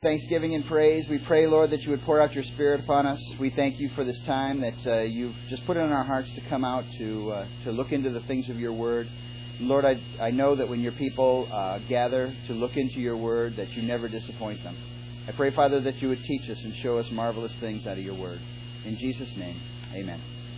Thanksgiving and praise. We pray, Lord, that you would pour out your Spirit upon us. We thank you for this time that you've just put it in our hearts to come out to look into the things of your Word. Lord, I know that when your people gather to look into your Word, that you never disappoint them. I pray, Father, that you would teach us and show us marvelous things out of your Word. In Jesus' name, amen.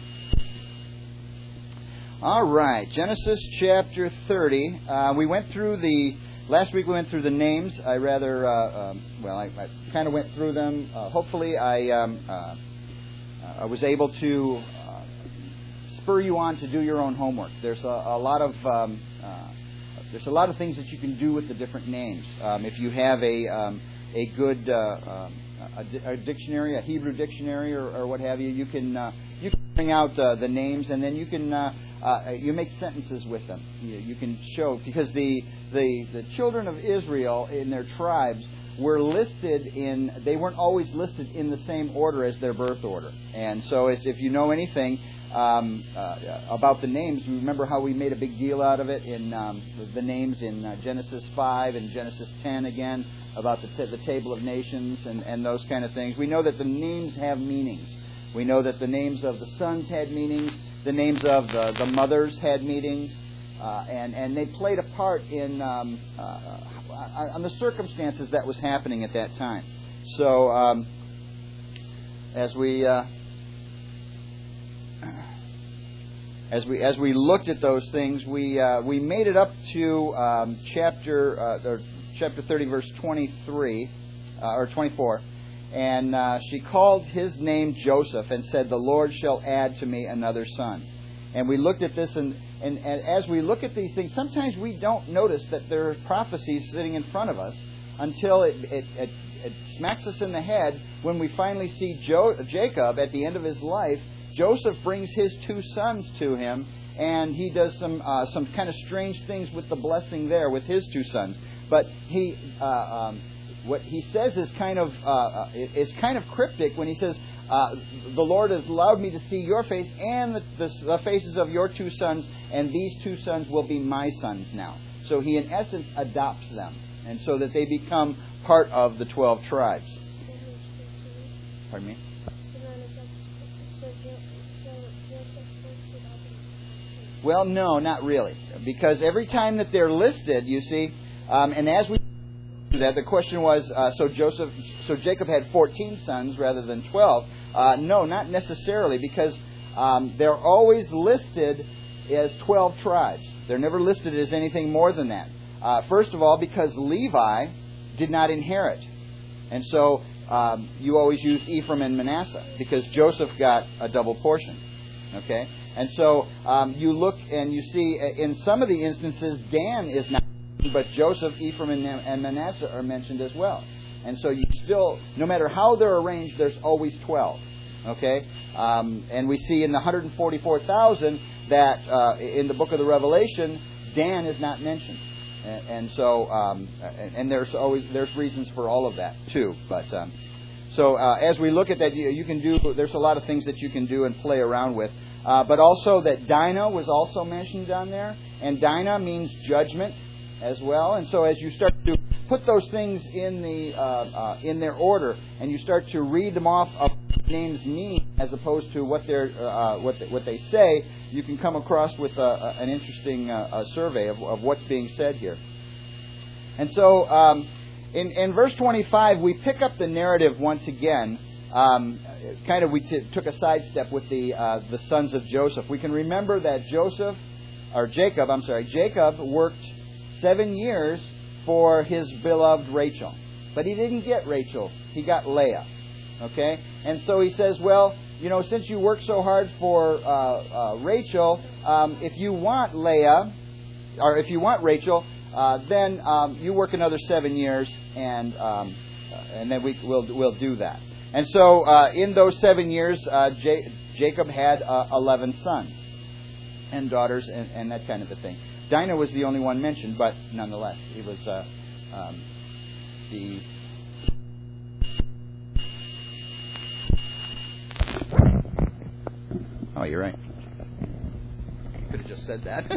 All right, Genesis chapter 30. Last week we went through the names. I kind of went through them. Hopefully I was able to spur you on to do your own homework. There's a lot of things that you can do with the different names. If you have a good a dictionary, a Hebrew dictionary, or what have you, you can bring out the names, and then you can you make sentences with them. You can show, because the children of Israel in their tribes were listed they weren't always listed in the same order as their birth order. And so if you know anything about the names, you remember how we made a big deal out of it in the names in Genesis 5 and Genesis 10 again, about the table of nations and those kind of things. We know that the names have meanings. We know that the names of the sons had meanings. The names of the mothers had meanings, and they played a part in on the circumstances that was happening at that time. So as we looked at those things, we made it up to chapter 30, verse 23 or 24. And she called his name Joseph and said, "The Lord shall add to me another son." And we looked at this, and as we look at these things, sometimes we don't notice that there are prophecies sitting in front of us until it smacks us in the head when we finally see Jacob at the end of his life. Joseph brings his two sons to him, and he does some kind of strange things with the blessing there with his two sons. But what he says is kind of cryptic when he says, "The Lord has allowed me to see your face and the faces of your two sons, and these two sons will be my sons now." So he, in essence, adopts them, and so that they become part of the 12 tribes. Pardon me? Well, no, not really, because every time that they're listed, you see, and as we that the question was, so Jacob had 14 sons rather than 12. No, not necessarily, because they're always listed as 12 tribes. They're never listed as anything more than that. First of all, because Levi did not inherit. And so you always use Ephraim and Manasseh, because Joseph got a double portion. Okay? And so you look and you see in some of the instances, Dan is not, but Joseph, Ephraim, and Manasseh are mentioned as well. And so you still, no matter how they're arranged, there's always 12. Okay? And we see in the 144,000 that in the book of the Revelation, Dan is not mentioned. And so, and there's reasons for all of that too. But so as we look at that, you can do, there's a lot of things that you can do and play around with. But also that Dinah was also mentioned down there. And Dinah means judgment as well. And so as you start to put those things in their order, and you start to read them off of what names mean as opposed to what they say, you can come across with an interesting survey of what's being said here. And so in verse 25, we pick up the narrative once again. We took a sidestep with the sons of Joseph. We can remember that Jacob worked 7 years for his beloved Rachel. But he didn't get Rachel. He got Leah. Okay? And so he says, well, since you worked so hard for Rachel, if you want Leah, or if you want Rachel, then you work another 7 years, and then we'll do that. And so in those 7 years, Jacob had 11 sons and daughters and that kind of a thing. Dinah was the only one mentioned, but nonetheless, he was the... Oh, you're right. You could have just said that.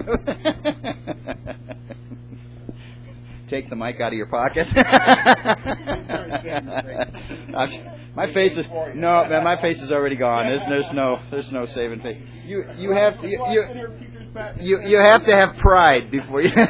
Take the mic out of your pocket. My face is no, man. My face is already gone. There's no saving face. You have to have pride before you.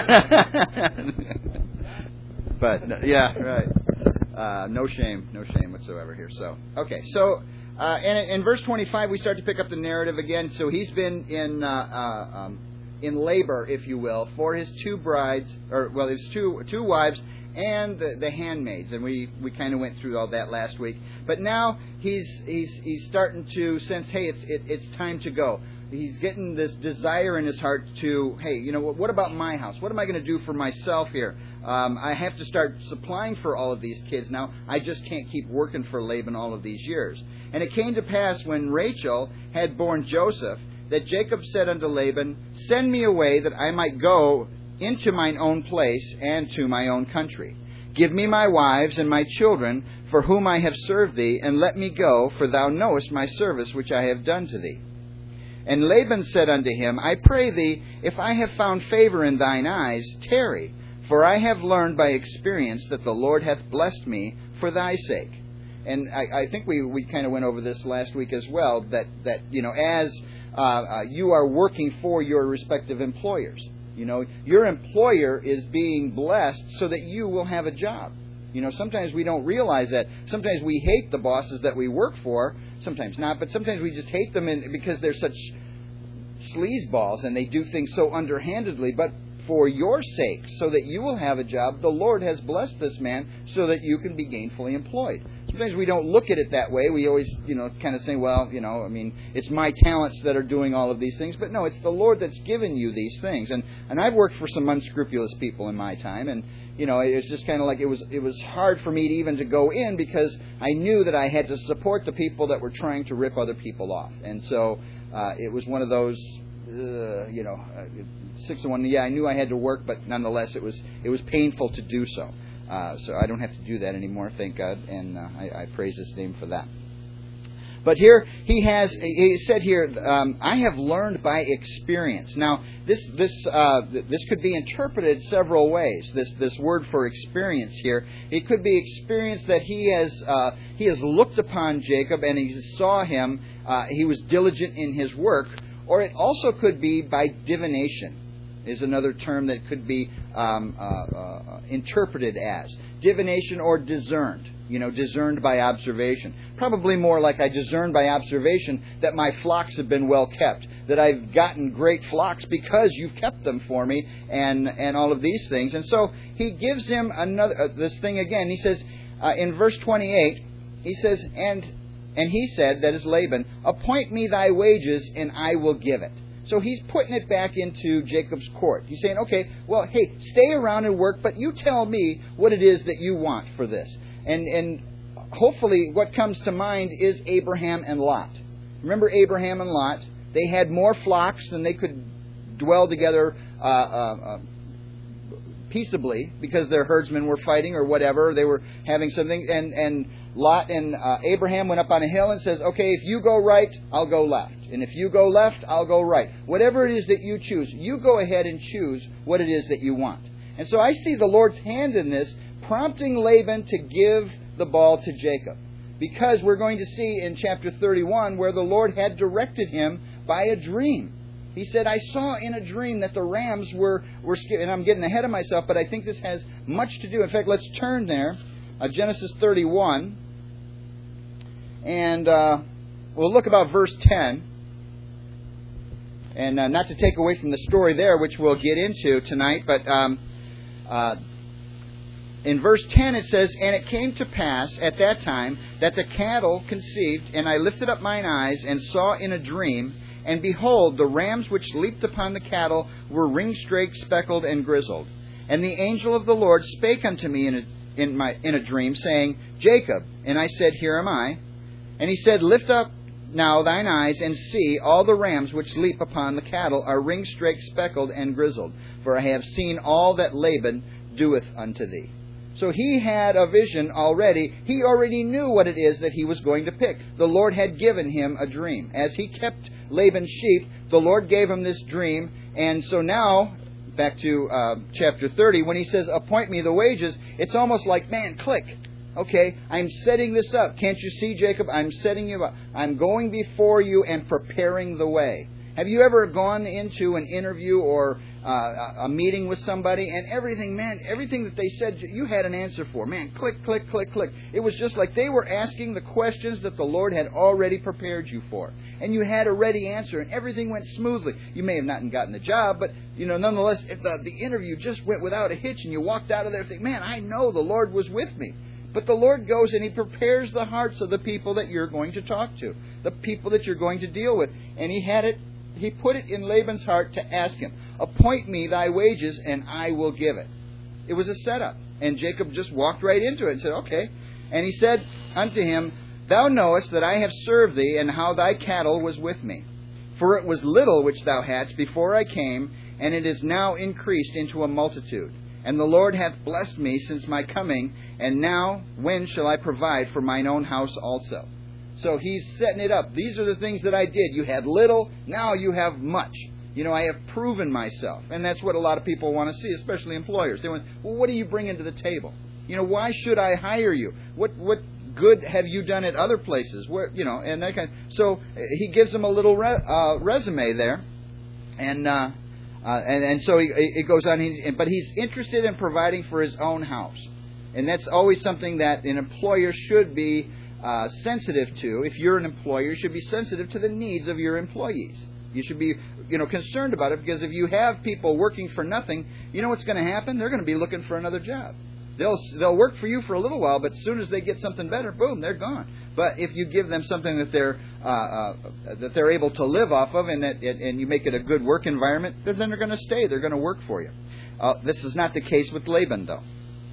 But yeah, right. No shame whatsoever here. So okay, so and in verse 25 we start to pick up the narrative again. So he's been in labor, if you will, for his two brides, or well, his two wives and the handmaids, and we kind of went through all that last week. But now he's starting to sense, hey, it's time to go. He's getting this desire in his heart to, hey, you know, what about my house? What am I going to do for myself here? I have to start supplying for all of these kids now. I just can't keep working for Laban all of these years. And it came to pass when Rachel had borne Joseph, that Jacob said unto Laban, Send me away, that I might go into mine own place and to my own country. Give me my wives and my children, for whom I have served thee, and let me go, for thou knowest my service which I have done to thee. And Laban said unto him, I pray thee, if I have found favor in thine eyes, tarry, for I have learned by experience that the Lord hath blessed me for thy sake. And I think we kind of went over this last week as well, that you know, as you are working for your respective employers. You know, your employer is being blessed so that you will have a job. You know, sometimes we don't realize that. Sometimes we hate the bosses that we work for. Sometimes not, but sometimes we just hate them because they're such sleazeballs and they do things so underhandedly. But for your sake, so that you will have a job, the Lord has blessed this man so that you can be gainfully employed. Sometimes we don't look at it that way. We always, you know, kind of say, well, you know, I mean, it's my talents that are doing all of these things. But no, it's the Lord that's given you these things. And I've worked for some unscrupulous people in my time. And, you know, it's just kind of like it was hard for me to even to go in because I knew that I had to support the people that were trying to rip other people off. And so it was one of those, 6 of 1. Yeah, I knew I had to work, but nonetheless, it was painful to do so. So I don't have to do that anymore, thank God, and I praise His name for that. But here he said here, I have learned by experience. Now this could be interpreted several ways. This word for experience here, it could be experience that he has looked upon Jacob and he saw him. He was diligent in his work, or it also could be by divination. Is another term that could be interpreted as divination or discerned. You know, discerned by observation. Probably more like I discerned by observation that my flocks have been well kept, that I've gotten great flocks because you've kept them for me, and all of these things. And so he gives him another this thing again. He says in verse 28, he says, and he said, that is Laban, appoint me thy wages, and I will give it. So he's putting it back into Jacob's court. He's saying, okay, well, hey, stay around and work, but you tell me what it is that you want for this. And hopefully what comes to mind is Abraham and Lot. Remember Abraham and Lot? They had more flocks than they could dwell together peaceably because their herdsmen were fighting or whatever. They were having something. And Lot and Abraham went up on a hill and says, okay, if you go right, I'll go left. And if you go left, I'll go right. Whatever it is that you choose, you go ahead and choose what it is that you want. And so I see the Lord's hand in this, prompting Laban to give the ball to Jacob. Because we're going to see in chapter 31 where the Lord had directed him by a dream. He said, I saw in a dream that the rams were and I'm getting ahead of myself, but I think this has much to do. In fact, let's turn there. Genesis 31. And we'll look about verse 10. And not to take away from the story there, which we'll get into tonight, but in verse 10 it says, And it came to pass at that time that the cattle conceived, and I lifted up mine eyes and saw in a dream, and behold, the rams which leaped upon the cattle were ring-straked, speckled, and grizzled. And the angel of the Lord spake unto me in a dream, saying, Jacob. And I said, Here am I. And he said, Lift up now thine eyes, and see, all the rams which leap upon the cattle are ring-straked, speckled, and grizzled. For I have seen all that Laban doeth unto thee. So he had a vision already. He already knew what it is that he was going to pick. The Lord had given him a dream. As he kept Laban's sheep, the Lord gave him this dream. And so now, back to chapter 30, when he says, appoint me the wages, it's almost like, man, click. Okay, I'm setting this up. Can't you see, Jacob? I'm setting you up. I'm going before you and preparing the way. Have you ever gone into an interview or a meeting with somebody and everything that they said, you had an answer for? Man, click, click, click, click. It was just like they were asking the questions that the Lord had already prepared you for. And you had a ready answer and everything went smoothly. You may have not gotten the job, but nonetheless, if the interview just went without a hitch and you walked out of there thinking, man, I know the Lord was with me. But the Lord goes and He prepares the hearts of the people that you're going to talk to, the people that you're going to deal with. And He put it in Laban's heart to ask him, appoint me thy wages and I will give it. It was a setup. And Jacob just walked right into it and said, okay. And he said unto him, thou knowest that I have served thee, and how thy cattle was with me. For it was little which thou hadst before I came, and it is now increased into a multitude. And the Lord hath blessed me since my coming, and now when shall I provide for mine own house also? So he's setting it up. These are the things that I did. You had little, now you have much. I have proven myself. And that's what a lot of people want to see, especially employers. They want, well, what are you bringing to the table? Why should I hire you? What good have you done at other places? And that kind of, so he gives them a little resume there. And so it goes on. But he's interested in providing for his own house. And that's always something that an employer should be sensitive to. If you're an employer, you should be sensitive to the needs of your employees. You should be, concerned about it, because if you have people working for nothing, you know what's going to happen? They're going to be looking for another job. They'll work for you for a little while, but as soon as they get something better, boom, they're gone. But if you give them something that they're able to live off of, and you make it a good work environment, then they're going to stay. They're going to work for you. This is not the case with Laban, though.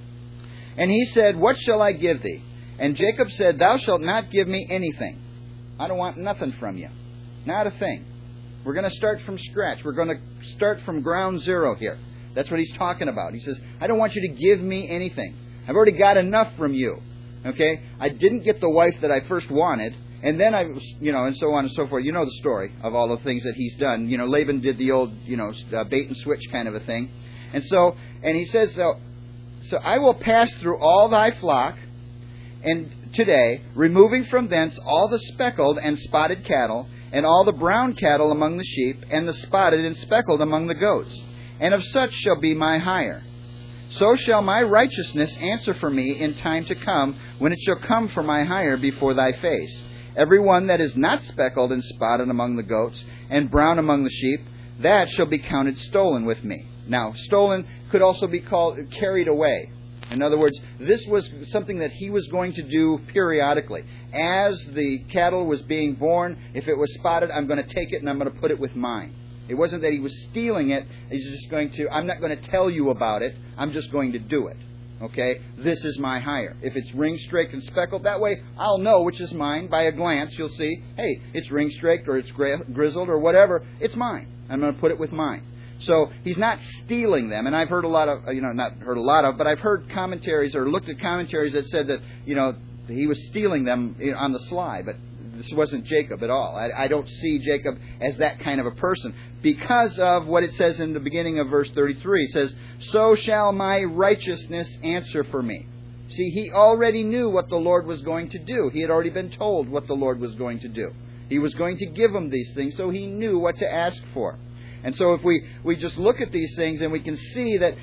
And he said, what shall I give thee? And Jacob said, thou shalt not give me anything. I don't want nothing from you. Not a thing. We're going to start from scratch. We're going to start from ground zero here. That's what he's talking about. He says, I don't want you to give me anything. I've already got enough from you. Okay? I didn't get the wife that I first wanted. And then I was, and so on and so forth. You know the story of all the things that he's done. Laban did the old, bait and switch kind of a thing. And he says, so I will pass through all thy flock, and today, removing from thence all the speckled and spotted cattle, and all the brown cattle among the sheep, and the spotted and speckled among the goats. And of such shall be my hire. So shall my righteousness answer for me in time to come, when it shall come for my hire before thy face. Every one that is not speckled and spotted among the goats, and brown among the sheep, that shall be counted stolen with me. Now, stolen could also be called carried away. In other words, this was something that he was going to do periodically. As the cattle was being born, if it was spotted, I'm going to take it and I'm going to put it with mine. It wasn't that he was stealing it. He's just going to, I'm not going to tell you about it. I'm just going to do it. Okay? This is my hire. If it's ring-straked and speckled, that way I'll know which is mine. By a glance, you'll see, hey, it's ring-straked or it's grizzled or whatever. It's mine. I'm going to put it with mine. So he's not stealing them. And I've heard a lot of, but I've heard commentaries or looked at commentaries that said that, he was stealing them on the sly. But this wasn't Jacob at all. I don't see Jacob as that kind of a person, because of what it says in the beginning of verse 33. It says, so shall my righteousness answer for me. See, he already knew what the Lord was going to do. He had already been told what the Lord was going to do. He was going to give him these things, so he knew what to ask for. And so if we just look at these things, and we can see that,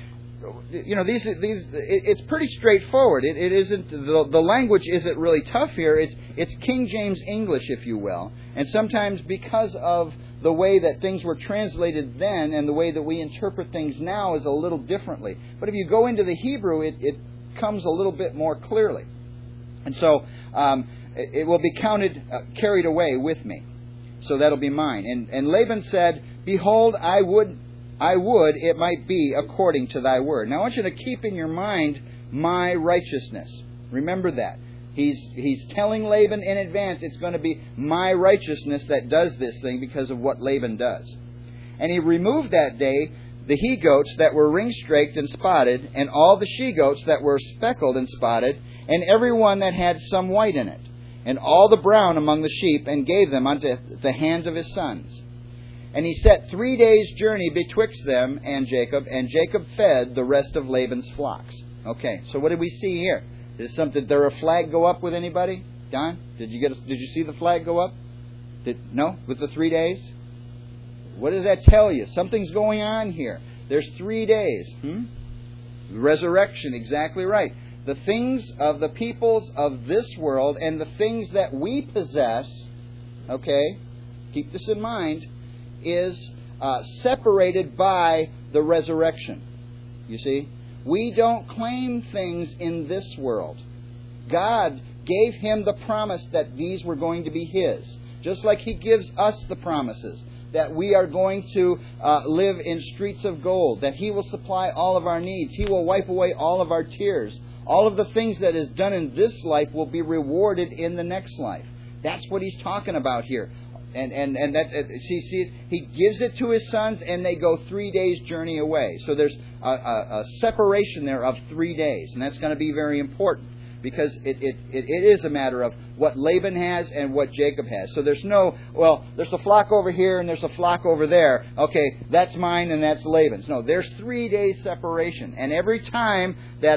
it's pretty straightforward. It isn't, the language isn't really tough here. It's King James English, if you will. And sometimes because of the way that things were translated then and the way that we interpret things now is a little differently. But if you go into the Hebrew, it comes a little bit more clearly. And so it will be counted, carried away with me. So that'll be mine. And Laban said, behold, I would it might be according to thy word. Now I want you to keep in your mind my righteousness. Remember that. He's telling Laban in advance it's going to be my righteousness that does this thing because of what Laban does. And he removed that day the he-goats that were ring-straked and spotted, and all the she-goats that were speckled and spotted, and every one that had some white in it, and all the brown among the sheep, and gave them unto the hands of his sons. And he set 3 days' journey betwixt them and Jacob fed the rest of Laban's flocks. Okay, so what did we see here? Did there a flag go up with anybody? Don, did you see the flag go up? No? With the 3 days? What does that tell you? Something's going on here. There's 3 days. Resurrection, exactly right. The things of the peoples of this world and the things that we possess, okay, keep this in mind, is separated by the resurrection. You see? We don't claim things in this world. God gave him the promise that these were going to be his. Just like he gives us the promises that we are going to live in streets of gold, that he will supply all of our needs, he will wipe away all of our tears. All of the things that is done in this life will be rewarded in the next life. That's what he's talking about here. And that he gives it to his sons, and they go 3 days' journey away. So there's a separation there of 3 days, and that's going to be very important because it is a matter of what Laban has and what Jacob has. So there's there's a flock over here and there's a flock over there. Okay, that's mine and that's Laban's. No, there's 3 days separation, and every time that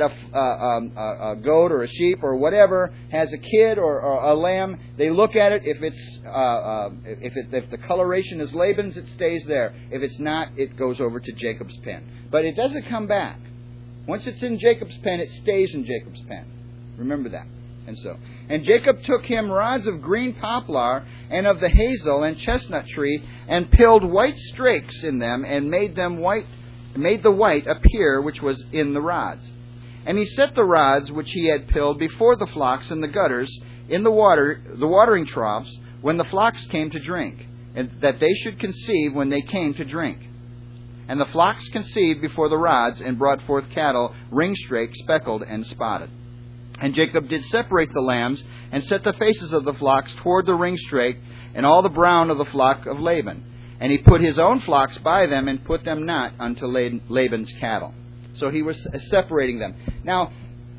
a goat or a sheep or whatever has a kid or a lamb, they look at it. If the coloration is Laban's, it stays there. If it's not, it goes over to Jacob's pen. But it doesn't come back. Once it's in Jacob's pen, it stays in Jacob's pen. Remember that. And Jacob took him rods of green poplar and of the hazel and chestnut tree, and pilled white strakes in them, and made the white appear which was in the rods. And he set the rods which he had pilled before the flocks in the gutters, in the watering troughs, when the flocks came to drink, and that they should conceive when they came to drink. And the flocks conceived before the rods, and brought forth cattle, ring-straked, speckled, and spotted. And Jacob did separate the lambs, and set the faces of the flocks toward the ring-strake, and all the brown of the flock of Laban. And he put his own flocks by them, and put them not unto Laban's cattle. So he was separating them. Now,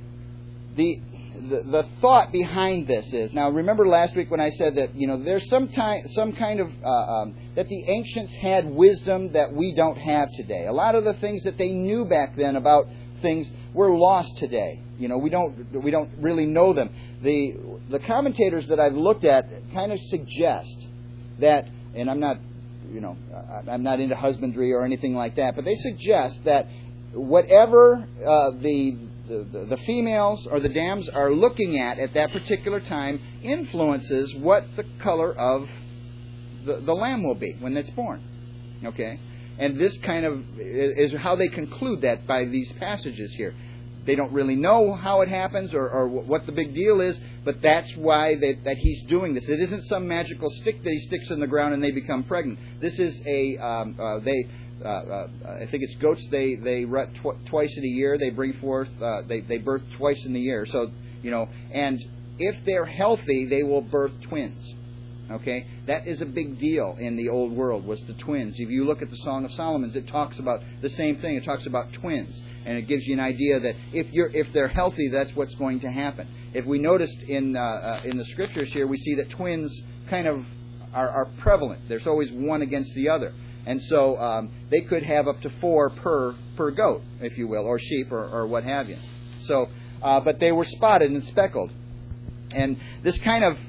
the thought behind this is, now remember last week when I said that, there's some kind of, that the ancients had wisdom that we don't have today. A lot of the things that they knew back then about things were lost today. We don't really know them. The commentators that I've looked at kind of suggest that, and I'm not into husbandry or anything like that, but they suggest that whatever the females or the dams are looking at that particular time influences what the color of the lamb will be when it's born. Okay? And this kind of is how they conclude that by these passages here. They don't really know how it happens or what the big deal is, but that's why that he's doing this. It isn't some magical stick that he sticks in the ground and they become pregnant. This is I think it's goats. They rut twice in a year. They bring forth. They birth twice in the year. So and if they're healthy, they will birth twins. Okay, that is a big deal in the old world. Was the twins? If you look at the Song of Solomon, it talks about the same thing. It talks about twins, and it gives you an idea that if they're healthy, that's what's going to happen. If we noticed in the scriptures here, we see that twins kind of are prevalent. There's always one against the other. And so they could have up to 4 per goat, if you will, or sheep, or what have you. So, but they were spotted and speckled, and this kind of,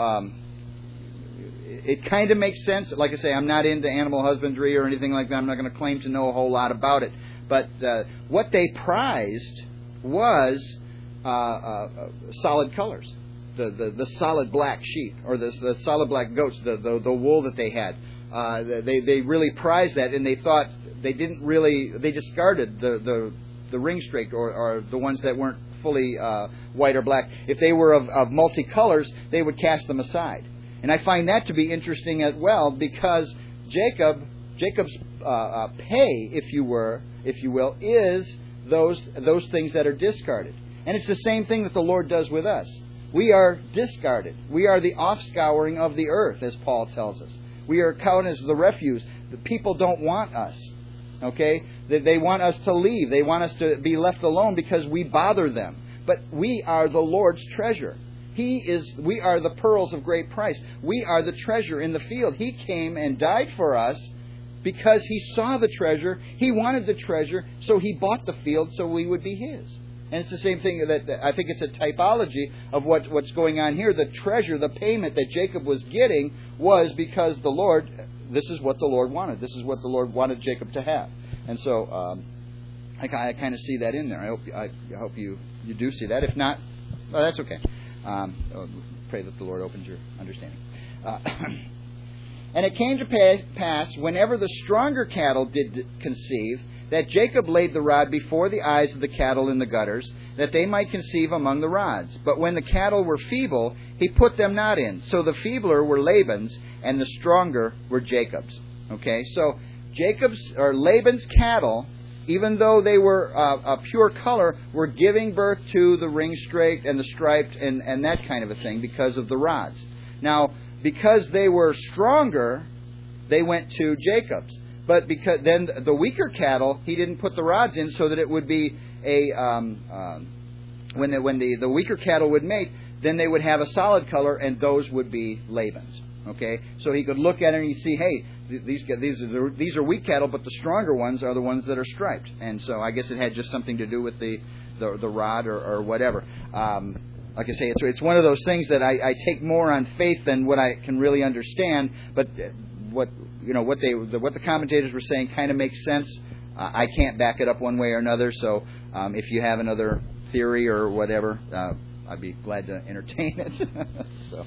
it kind of makes sense. Like I say, I'm not into animal husbandry or anything like that. I'm not going to claim to know a whole lot about it. But what they prized was solid colors, the solid black sheep or the solid black goats, the wool that they had. They really prized that, and they thought they discarded the ring-straked or the ones that weren't fully white or black. If they were of multicolors, they would cast them aside. And I find that to be interesting as well, because Jacob's pay, if you will, is those things that are discarded. And it's the same thing that the Lord does with us. We are discarded. We are the offscouring of the earth, as Paul tells us. We are counted as the refuse. The people don't want us. Okay? They want us to leave. They want us to be left alone because we bother them. But we are the Lord's treasure. We are the pearls of great price. We are the treasure in the field. He came and died for us because He saw the treasure. He wanted the treasure, so He bought the field so we would be His. And it's the same thing that I think it's a typology of what's going on here. The treasure, the payment that Jacob was getting was because this is what the Lord wanted. This is what the Lord wanted Jacob to have. And so I kind of see that in there. I hope you do see that. If not, well, that's okay. Pray that the Lord opens your understanding. And it came to pass, whenever the stronger cattle did conceive, that Jacob laid the rod before the eyes of the cattle in the gutters, that they might conceive among the rods. But when the cattle were feeble, he put them not in. So the feebler were Laban's, and the stronger were Jacob's. Okay, so Laban's cattle, even though they were a pure color, were giving birth to the ring-straked and the striped and that kind of a thing because of the rods. Now, because they were stronger, they went to Jacob's. But because then the weaker cattle, he didn't put the rods in so that it would be when the weaker cattle would mate, then they would have a solid color, and those would be Laban's. Okay, so he could look at it and he'd see, hey, these are weak cattle, but the stronger ones are the ones that are striped. And so I guess it had just something to do with the rod or whatever. Like I say, it's one of those things that I take more on faith than what I can really understand. But what the commentators were saying kind of makes sense. I can't back it up one way or another. So if you have another theory or whatever, I'd be glad to entertain it. So.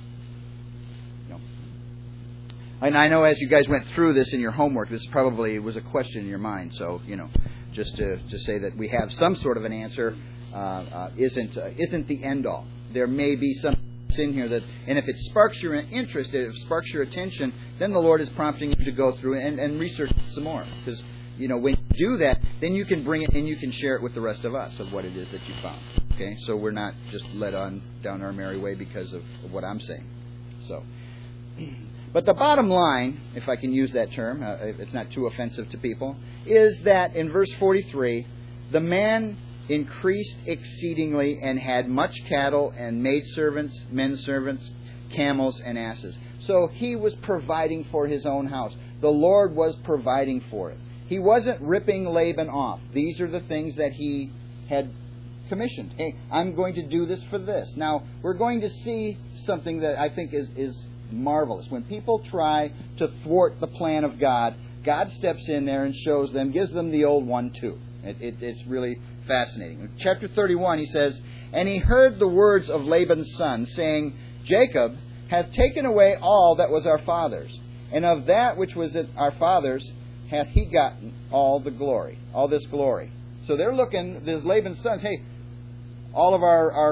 And I know as you guys went through this in your homework, this probably was a question in your mind. So, just to say that we have some sort of an answer isn't the end all. There may be some in here and if it sparks your interest, if it sparks your attention, then the Lord is prompting you to go through and research some more. Because, when you do that, then you can bring it and you can share it with the rest of us of what it is that you found. Okay? So we're not just led on down our merry way because of what I'm saying. So... But the bottom line, if I can use that term, it's not too offensive to people, is that in verse 43, the man increased exceedingly and had much cattle and maidservants, men servants, camels, and asses. So he was providing for his own house. The Lord was providing for it. He wasn't ripping Laban off. These are the things that he had commissioned. Hey, I'm going to do this for this. Now, we're going to see something that I think is marvelous. When people try to thwart the plan of God, God steps in there and shows them, gives them the old one too. It's really fascinating. In chapter 31, he says, And he heard the words of Laban's son, saying, Jacob hath taken away all that was our father's, and of that which was our father's hath he gotten all the glory, all this glory. So they're looking, there's Laban's sons, hey, all of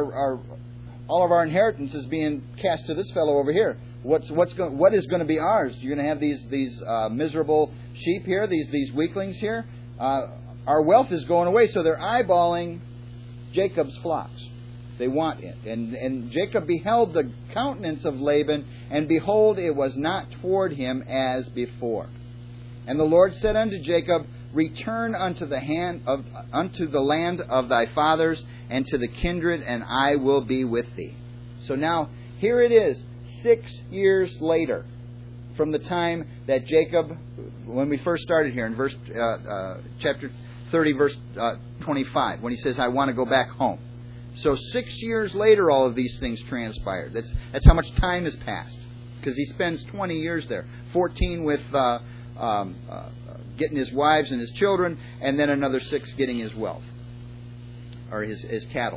our inheritance is being cast to this fellow over here. What is going to be ours? You're going to have these miserable sheep here, these weaklings here. Our wealth is going away, so they're eyeballing Jacob's flocks. They want it. And Jacob beheld the countenance of Laban, and behold, it was not toward him as before. And the Lord said unto Jacob, Return unto the land of thy fathers, and to the kindred, and I will be with thee. So now, here it is. 6 years later, from the time that Jacob, when we first started here in chapter 30, verse 25, when he says, I want to go back home. So 6 years later, all of these things transpired. That's how much time has passed, because he spends 20 years there, 14 with getting his wives and his children, and then another 6 getting his wealth, or his cattle.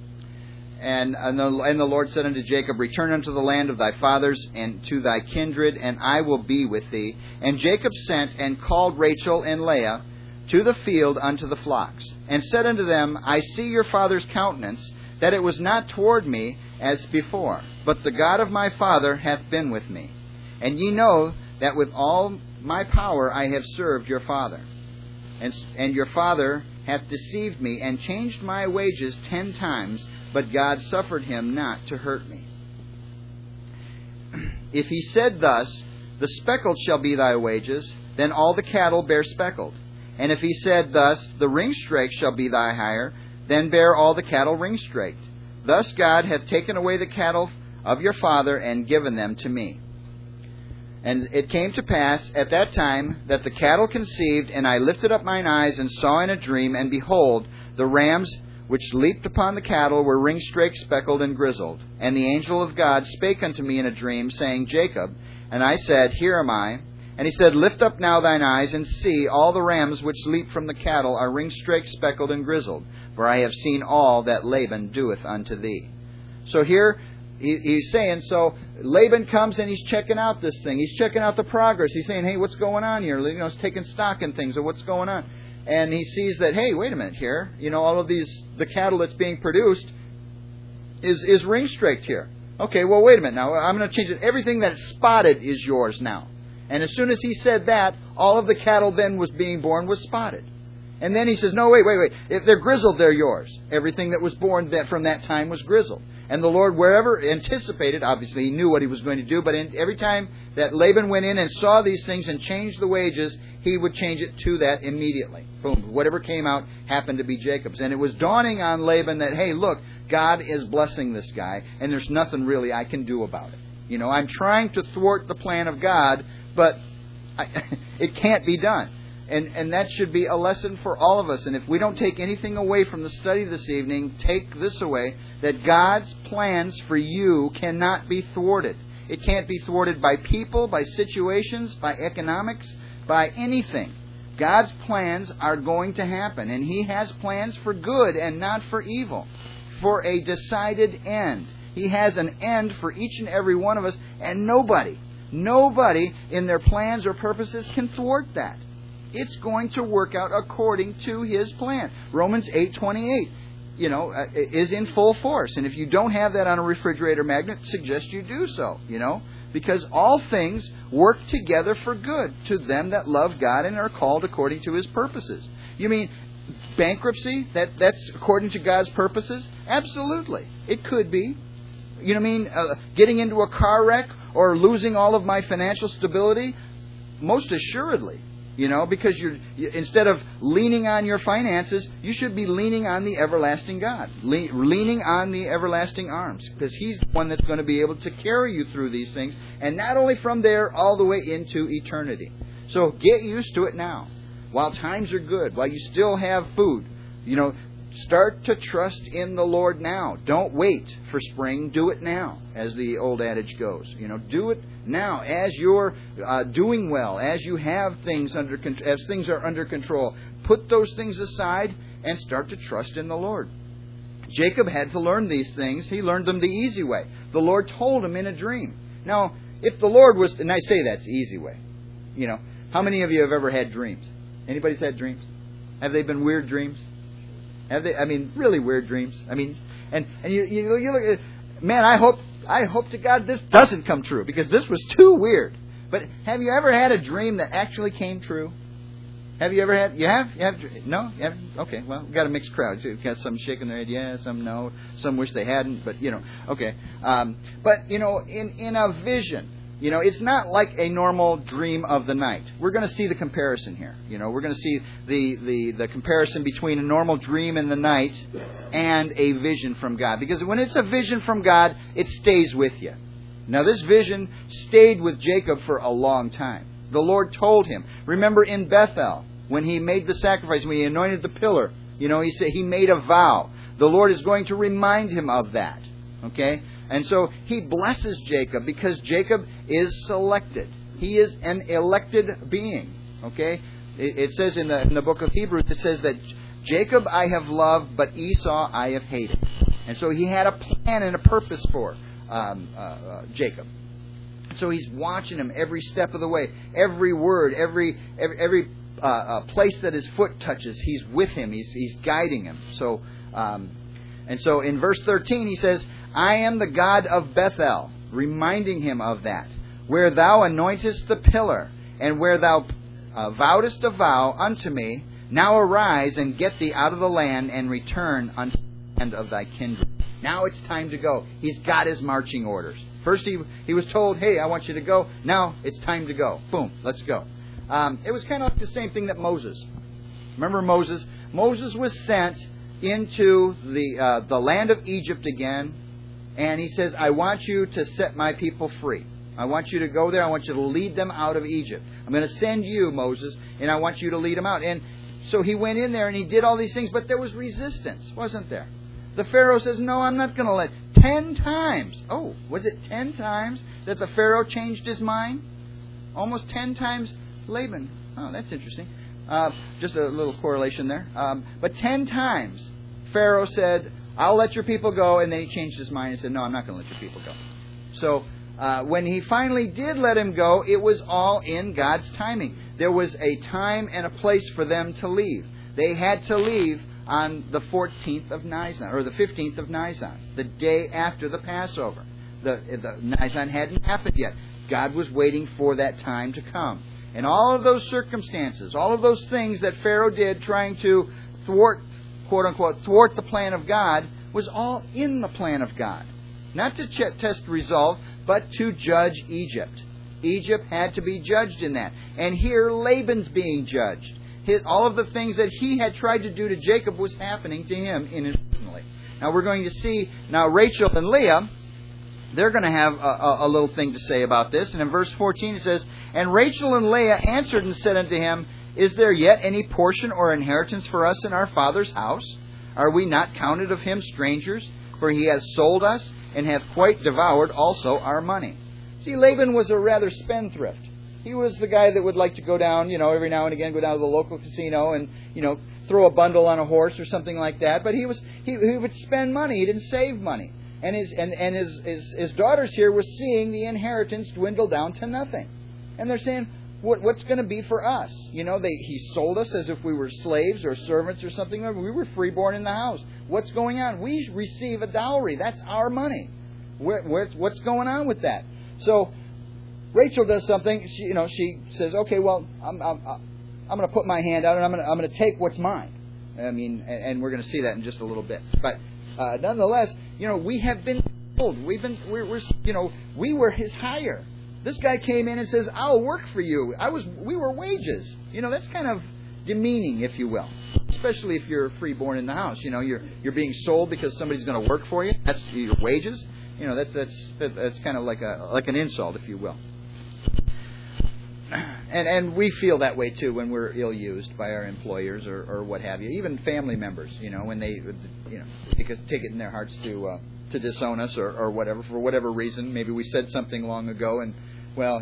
And the Lord said unto Jacob, Return unto the land of thy fathers, and to thy kindred, and I will be with thee. And Jacob sent and called Rachel and Leah to the field unto the flocks, and said unto them, I see your father's countenance, that it was not toward me as before, but the God of my father hath been with me. And ye know that with all my power I have served your father. And your father hath deceived me, and changed my wages 10 times, but God suffered him not to hurt me. If he said thus, The speckled shall be thy wages, then all the cattle bear speckled. And if he said thus, The ring-straked shall be thy hire, then bear all the cattle ring-straked. Thus God hath taken away the cattle of your father, and given them to me. And it came to pass at that time that the cattle conceived, and I lifted up mine eyes, and saw in a dream, and behold, the rams which leaped upon the cattle were ring-straked, speckled, and grizzled. And the angel of God spake unto me in a dream, saying, Jacob. And I said, Here am I. And he said, Lift up now thine eyes, and see, all the rams which leap from the cattle are ring-straked, speckled, and grizzled. For I have seen all that Laban doeth unto thee. So here he's saying, so Laban comes and he's checking out this thing. He's checking out the progress. He's saying, hey, what's going on here? You know, he's taking stock in things of what's going on. And he sees that, hey, wait a minute here. You know, all of the cattle that's being produced is ring-straked here. Okay, well, wait a minute now. I'm going to change it. Everything that's spotted is yours now. And as soon as he said that, all of the cattle then was being born was spotted. And then he says, no, wait. If they're grizzled, they're yours. Everything that was born from that time was grizzled. And the Lord, wherever anticipated, obviously he knew what he was going to do, but every time that Laban went in and saw these things and changed the wages, he would change it to that immediately. Boom. Whatever came out happened to be Jacob's. And it was dawning on Laban that, hey, look, God is blessing this guy, and there's nothing really I can do about it. You know, I'm trying to thwart the plan of God, but it can't be done. And that should be a lesson for all of us. And if we don't take anything away from the study this evening, take this away, that God's plans for you cannot be thwarted. It can't be thwarted by people, by situations, by economics, by anything. God's plans are going to happen. And He has plans for good and not for evil, for a decided end. He has an end for each and every one of us, and nobody in their plans or purposes can thwart that. It's going to work out according to His plan. Romans 8:28, is in full force. And if you don't have that on a refrigerator magnet, suggest you do so, because all things work together for good to them that love God and are called according to His purposes. You mean bankruptcy? That's according to God's purposes? Absolutely. It could be. You know what I mean? Getting into a car wreck or losing all of my financial stability? Most assuredly. Because you're instead of leaning on your finances, you should be leaning on the everlasting God, leaning on the everlasting arms, because He's the one that's going to be able to carry you through these things, and not only from there all the way into eternity. So get used to it now, while times are good, while you still have food. Start to trust in the Lord now. Don't wait for spring. Do it now, as the old adage goes. Do it now as you're doing well, as you have things as things are under control. Put those things aside and start to trust in the Lord. Jacob had to learn these things. He learned them the easy way. The Lord told him in a dream. Now, if the Lord was, and I say that's the easy way. How many of you have ever had dreams? Anybody's had dreams? Have they been weird dreams? Have they? Really weird dreams. And you look at, man, I hope to God this doesn't come true, because this was too weird. But have you ever had a dream that actually came true? Have you ever had? You have? You have? No? You haven't? Okay. Well, we've got a mixed crowd. So we've got some shaking their head, yeah, some no, some wish they hadn't. But okay. But in a vision. It's not like a normal dream of the night. We're going to see the comparison here. We're going to see the comparison between a normal dream in the night and a vision from God. Because when it's a vision from God, it stays with you. Now, this vision stayed with Jacob for a long time. The Lord told him. Remember in Bethel, when he made the sacrifice, when he anointed the pillar, he said he made a vow. The Lord is going to remind him of that. Okay? And so He blesses Jacob because Jacob is selected. He is an elected being. Okay? It says in the book of Hebrews, it says that Jacob I have loved, but Esau I have hated. And so He had a plan and a purpose for Jacob. So He's watching him every step of the way. Every word, every place that his foot touches, He's with him. He's guiding him. So, and so in verse 13 He says, I am the God of Bethel, reminding him of that, where thou anointest the pillar, and where thou vowedest a vow unto me. Now arise and get thee out of the land, and return unto the land of thy kindred. Now it's time to go. He's got his marching orders. First he was told, hey, I want you to go. Now it's time to go. Boom, let's go. It was kind of like the same thing that Moses. Remember Moses? Moses was sent into the land of Egypt again. And he says, I want you to set my people free. I want you to go there. I want you to lead them out of Egypt. I'm going to send you, Moses, and I want you to lead them out. And So he went in there and he did all these things, but there was resistance, wasn't there? The Pharaoh says, no, I'm not going to let. 10 times. Oh, was it 10 times that the Pharaoh changed his mind? Almost 10 times Laban. Oh, that's interesting. Just a little correlation there. But 10 times Pharaoh said, I'll let your people go, and then he changed his mind and said, no, I'm not going to let your people go. So when he finally did let him go, it was all in God's timing. There was a time and a place for them to leave. They had to leave on the 14th of Nisan, or the 15th of Nisan, the day after the Passover. The Nisan hadn't happened yet. God was waiting for that time to come. And all of those circumstances, all of those things that Pharaoh did trying to thwart, quote-unquote, thwart the plan of God, was all in the plan of God. Not to test resolve, but to judge Egypt. Egypt had to be judged in that. And here Laban's being judged. All of the things that he had tried to do to Jacob was happening to him inadvertently. Now we're going to see, now Rachel and Leah, they're going to have a little thing to say about this. And in verse 14 it says, And Rachel and Leah answered and said unto him, Is there yet any portion or inheritance for us in our father's house? Are we not counted of him strangers? For he has sold us, and hath quite devoured also our money. See, Laban was a rather spendthrift. He was the guy that would like to go down, every now and again, go down to the local casino and, throw a bundle on a horse or something like that. But he would spend money. He didn't save money. And his daughters here were seeing the inheritance dwindle down to nothing. And they're saying, what's going to be for us? He sold us as if we were slaves or servants or something. We were freeborn in the house. What's going on? We receive a dowry. That's our money. What's going on with that? So Rachel does something. She says, "Okay, well, I'm going to put my hand out and I'm going to take what's mine." And we're going to see that in just a little bit. But nonetheless, we have been told. We were his hire. This guy came in and says, "I'll work for you." We were wages. That's kind of demeaning, if you will, especially if you're freeborn in the house. You're being sold because somebody's going to work for you. That's your wages. That's kind of like an insult, if you will. And we feel that way too when we're ill-used by our employers or what have you. Even family members, when they take it in their hearts to disown us or whatever, for whatever reason. Maybe we said something long ago and, well,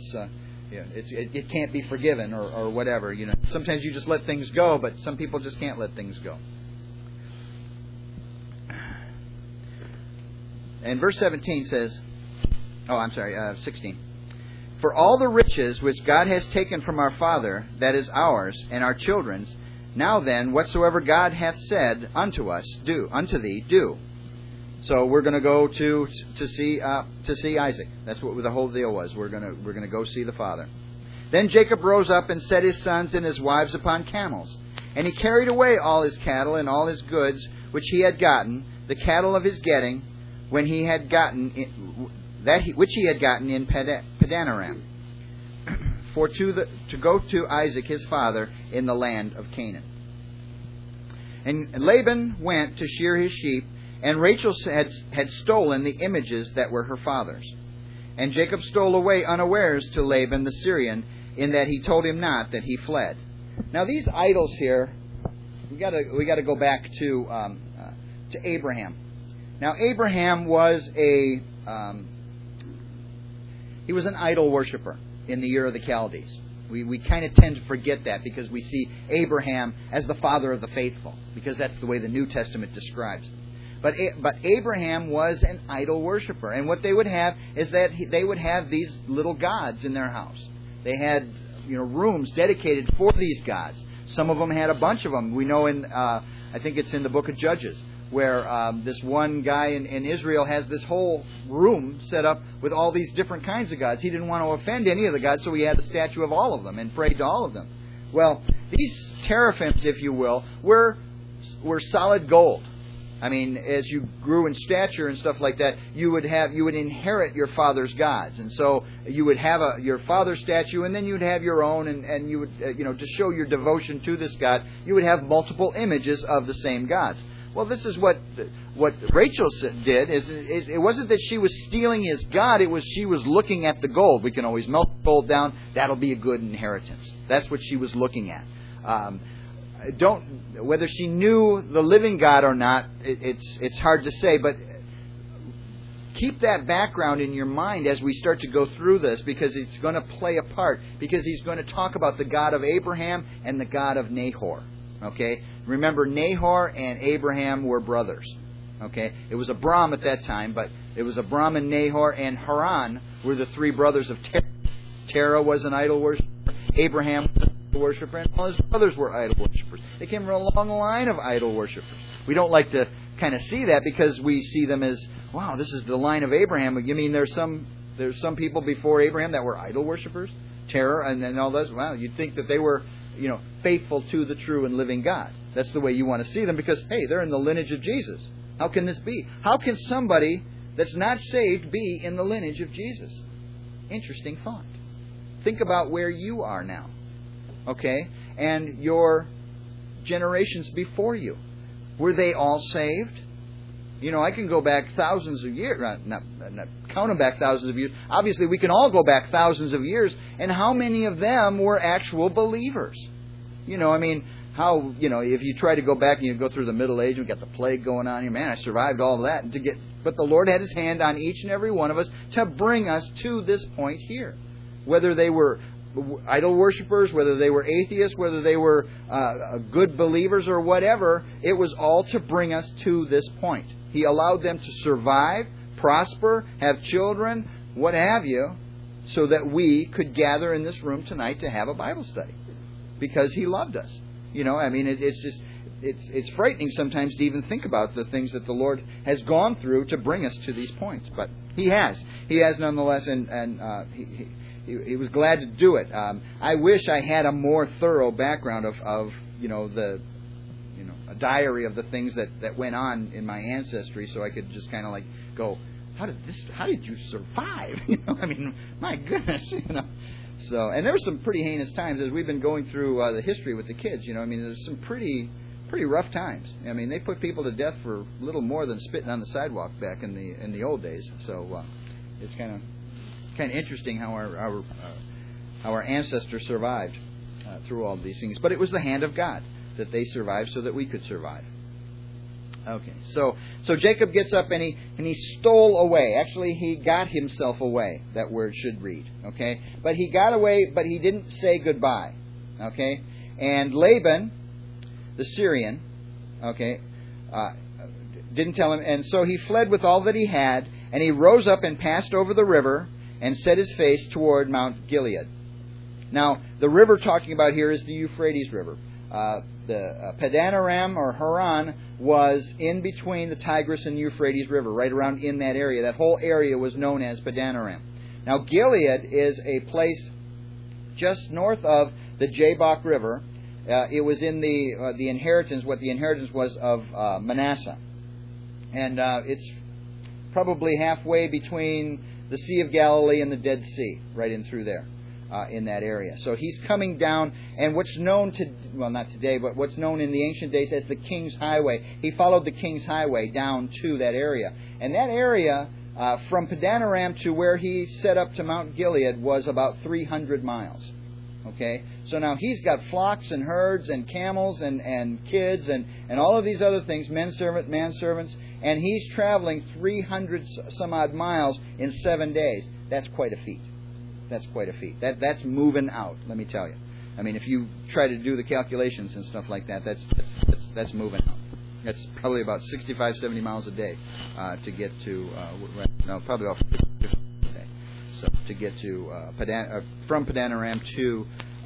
it can't be forgiven or whatever. Sometimes you just let things go, but some people just can't let things go. And verse 17 says, 16. For all the riches which God has taken from our father, that is ours, and our children's, now then, whatsoever God hath said unto us, unto thee, do. So we're going to go to see Isaac. That's what the whole deal was. We're going to go see the father. Then Jacob rose up and set his sons and his wives upon camels, and he carried away all his cattle and all his goods which he had gotten, the cattle of his getting, when he had gotten which he had gotten in Padanaram, for to go to Isaac his father in the land of Canaan. And Laban went to shear his sheep, and Rachel had stolen the images that were her father's. And Jacob stole away unawares to Laban the Syrian, in that he told him not that he fled. Now these idols here, we got to go back to Abraham. Now Abraham was he was an idol worshiper in the Ur of the Chaldees. We kind of tend to forget that because we see Abraham as the father of the faithful, because that's the way the New Testament describes it. But Abraham was an idol worshiper, and what they would have is that they would have these little gods in their house. They had rooms dedicated for these gods. Some of them had a bunch of them. We know I think it's in the book of Judges, where this one guy in Israel has this whole room set up with all these different kinds of gods. He didn't want to offend any of the gods, so he had a statue of all of them and prayed to all of them. Well, these teraphims, if you will, were solid gold. I mean, as you grew in stature and stuff like that, you would inherit your father's gods, and so you would have your father's statue, and then you would have your own, and you would to show your devotion to this god, you would have multiple images of the same gods. Well, this is what Rachel did. It wasn't that she was stealing his god; it was she was looking at the gold. We can always melt gold down; that'll be a good inheritance. That's what she was looking at. whether she knew the living God or not, it's hard to say, but keep that background in your mind as we start to go through this, because it's going to play a part, because he's going to talk about the God of Abraham and the God of Nahor. Okay? Remember, Nahor and Abraham were brothers. Okay? It was Abram at that time, but it was Abram and Nahor and Haran were the three brothers of Terah. Terah was an idol worshiper. Abraham was an idol worshiper, and all his brothers were idol worshippers. They came from a long line of idol worshippers. We don't like to kind of see that, because we see them as, wow, this is the line of Abraham. You mean there's some people before Abraham that were idol worshippers? Terah and all those? Wow, you'd think that they were, faithful to the true and living God. That's the way you want to see them, because, hey, they're in the lineage of Jesus. How can this be? How can somebody that's not saved be in the lineage of Jesus? Interesting thought. Think about where you are now, okay? And your generations before you. Were they all saved? I can go back thousands of years, not count them back thousands of years. Obviously, we can all go back thousands of years, and how many of them were actual believers? How, if you try to go back and you go through the Middle Age, and we got the plague going on here, man, I survived all of that. But the Lord had His hand on each and every one of us to bring us to this point here. Whether they were idol worshippers, whether they were atheists, whether they were good believers or whatever, it was all to bring us to this point. He allowed them to survive, prosper, have children, what have you, so that we could gather in this room tonight to have a Bible study. Because He loved us. It's frightening sometimes to even think about the things that the Lord has gone through to bring us to these points. But He has nonetheless, and He was glad to do it. I wish I had a more thorough background of a diary of the things that went on in my ancestry, so I could just kind of like go, how did you survive? My goodness, So, and there were some pretty heinous times as we've been going through the history with the kids. There's some pretty rough times. They put people to death for little more than spitting on the sidewalk back in the old days. So it's kind of interesting how our ancestors survived through all of these things. But it was the hand of God that they survived so that we could survive. Okay, so Jacob gets up and he stole away. Actually, he got himself away. That word should read. Okay, but he got away, but he didn't say goodbye. Okay, and Laban, the Syrian, didn't tell him, and so he fled with all that he had, and he rose up and passed over the river and set his face toward Mount Gilead. Now, the river talking about here is the Euphrates River. The Padan Aram or Haran was in between the Tigris and Euphrates River, right around in that area. That whole area was known as Padan Aram. Now, Gilead is a place just north of the Jabbok River. It was in the inheritance, what the inheritance was of Manasseh. And it's probably halfway between the Sea of Galilee and the Dead Sea, right in through there. In that area. So he's coming down, and what's known not today, but what's known in the ancient days as the King's Highway. He followed the King's Highway down to that area. And that area, from Padan Aram to where he set up to Mount Gilead, was about 300 miles. Okay? So now he's got flocks and herds and camels and kids and all of these other things, manservants, and he's traveling 300 some odd miles in 7 days. That's quite a feat. That's quite a feat. That's moving out, let me tell you. If you try to do the calculations and stuff like that, that's moving out. That's probably about 65, 70 miles a day to get to, probably about 50 a day. So to get to from Padan Aram to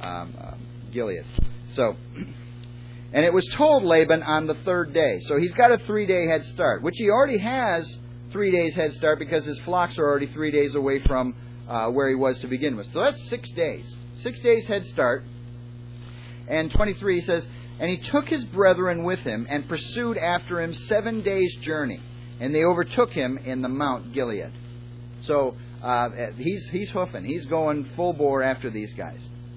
Gilead. So, and it was told Laban on the third day. So he's got a 3-day head start, which he already has 3 days head start because his flocks are already 3 days away from where he was to begin with. So that's 6 days. 6 days head start. And 23 says, and he took his brethren with him and pursued after him 7 days' journey. And they overtook him in the Mount Gilead. So he's hoofing. He's going full bore after these guys.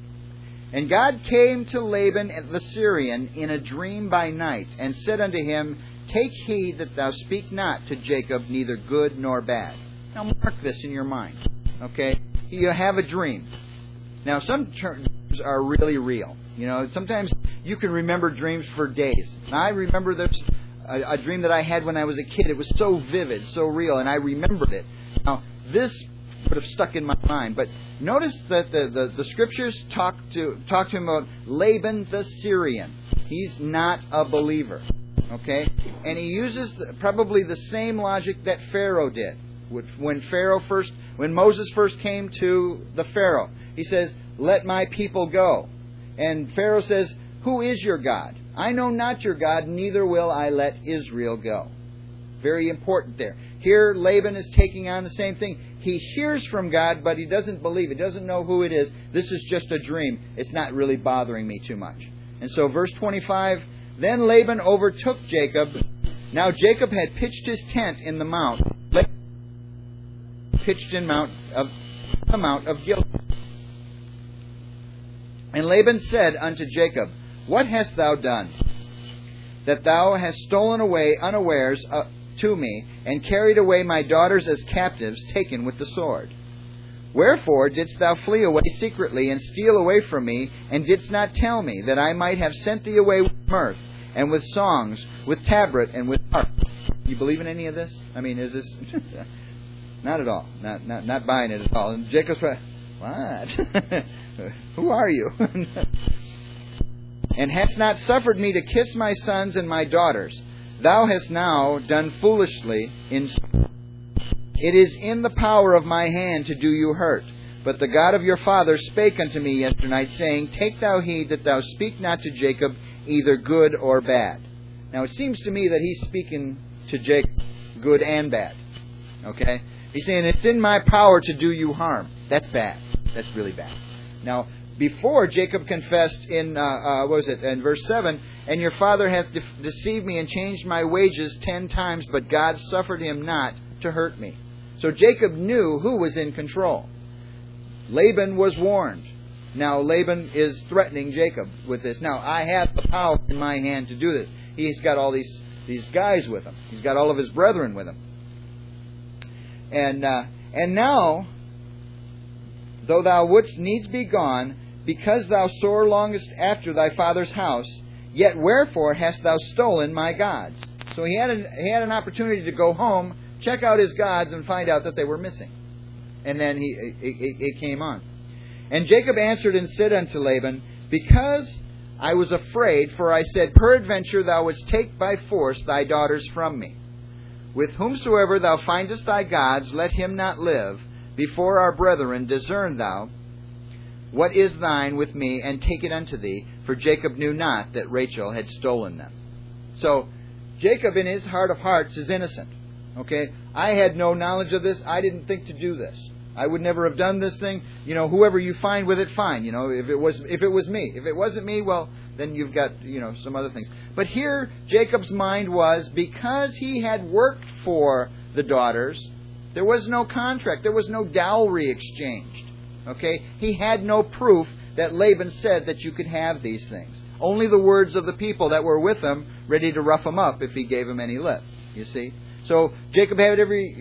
And God came to Laban the Syrian in a dream by night and said unto him, take heed that thou speak not to Jacob neither good nor bad. Now mark this in your mind. Okay? You have a dream. Now some dreams are really real. Sometimes you can remember dreams for days. And I remember there's a dream that I had when I was a kid. It was so vivid, so real, and I remembered it. Now, this would have stuck in my mind. But notice that the Scriptures talk to him about Laban the Syrian. He's not a believer. Okay? And he uses probably the same logic that Pharaoh did. When Moses first came to the Pharaoh, he says, "Let my people go." And Pharaoh says, "Who is your God? I know not your God, neither will I let Israel go." Very important there. Here, Laban is taking on the same thing. He hears from God, but he doesn't believe. He doesn't know who it is. This is just a dream. It's not really bothering me too much. And so, verse 25, then Laban overtook Jacob. Now Jacob had pitched his tent in the mount. Pitched in the mount of Gilead. And Laban said unto Jacob, "What hast thou done, that thou hast stolen away unawares to me, and carried away my daughters as captives, taken with the sword? Wherefore didst thou flee away secretly, and steal away from me, and didst not tell me, that I might have sent thee away with mirth, and with songs, with tabret, and with harp?" You believe in any of this? I mean, is this... Not at all. Not buying it at all. And Jacob's like, "What? Who are you?" "And hast not suffered me to kiss my sons and my daughters. Thou hast now done foolishly. It is in the power of my hand to do you hurt. But the God of your father spake unto me yesternight, saying, Take thou heed that thou speak not to Jacob either good or bad." Now it seems to me that he's speaking to Jacob good and bad. Okay? He's saying, it's in my power to do you harm. That's bad. That's really bad. Now, before Jacob confessed in, in verse 7, "And your father hath deceived me and changed my wages 10 times, but God suffered him not to hurt me." So Jacob knew who was in control. Laban was warned. Now Laban is threatening Jacob with this. Now, I have the power in my hand to do this. He's got all these guys with him. He's got all of his brethren with him. And now, though thou wouldst needs be gone, because thou sore longest after thy father's house, yet wherefore hast thou stolen my gods? So he had an opportunity to go home, check out his gods, and find out that they were missing. And then it came on. And Jacob answered and said unto Laban, "Because I was afraid, for I said, Peradventure thou wouldst take by force thy daughters from me. With whomsoever thou findest thy gods, let him not live. Before our brethren discern thou what is thine with me, and take it unto thee." For Jacob knew not that Rachel had stolen them. So, Jacob in his heart of hearts is innocent. Okay? I had no knowledge of this. I didn't think to do this. I would never have done this thing. Whoever you find with it, fine. If it was me. If it wasn't me, well, then you've got, some other things. But here, Jacob's mind was, because he had worked for the daughters, there was no contract. There was no dowry exchanged. Okay? He had no proof that Laban said that you could have these things. Only the words of the people that were with him, ready to rough him up if he gave him any lip. You see? So Jacob had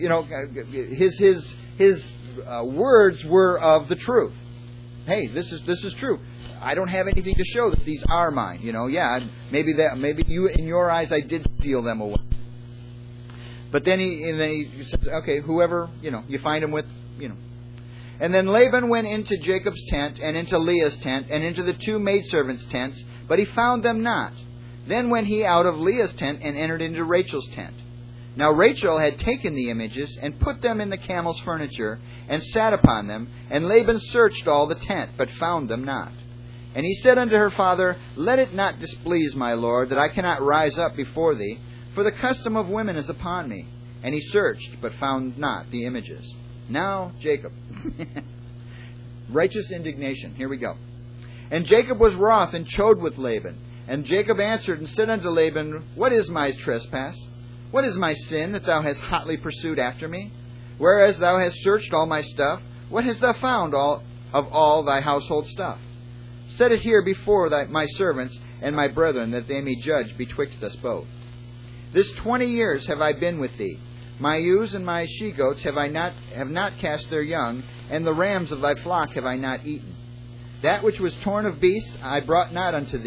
his words were of the truth. Hey, this is true. I don't have anything to show that these are mine. Maybe you, in your eyes, I did steal them away. But then he says, okay, whoever, you find him with, And then Laban went into Jacob's tent, and into Leah's tent, and into the 2 maidservants' tents, but he found them not. Then went he out of Leah's tent, and entered into Rachel's tent. Now Rachel had taken the images, and put them in the camel's furniture, and sat upon them. And Laban searched all the tent, but found them not. And he said unto her father, Let it not displease my lord, that I cannot rise up before thee, for the custom of women is upon me. And he searched, but found not the images. Now Jacob. Righteous indignation. Here we go. And Jacob was wroth, and chode with Laban. And Jacob answered and said unto Laban, What is my trespass? What is my sin, that thou hast hotly pursued after me? Whereas thou hast searched all my stuff, what hast thou found of all thy household stuff? Set it here before my servants and my brethren, that they may judge betwixt us both. This 20 years have I been with thee. My ewes and my she-goats have not cast their young, and the rams of thy flock have I not eaten. That which was torn of beasts I brought not unto thee.